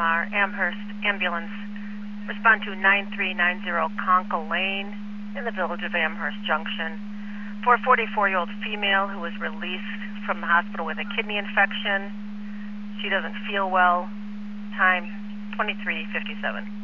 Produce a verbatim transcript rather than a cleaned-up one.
our Amherst ambulance. Respond to nine three nine zero Conca Lane in the village of Amherst Junction for a forty-four-year-old female who was released from the hospital with a kidney infection. She doesn't feel well. Time twenty-three fifty-seven.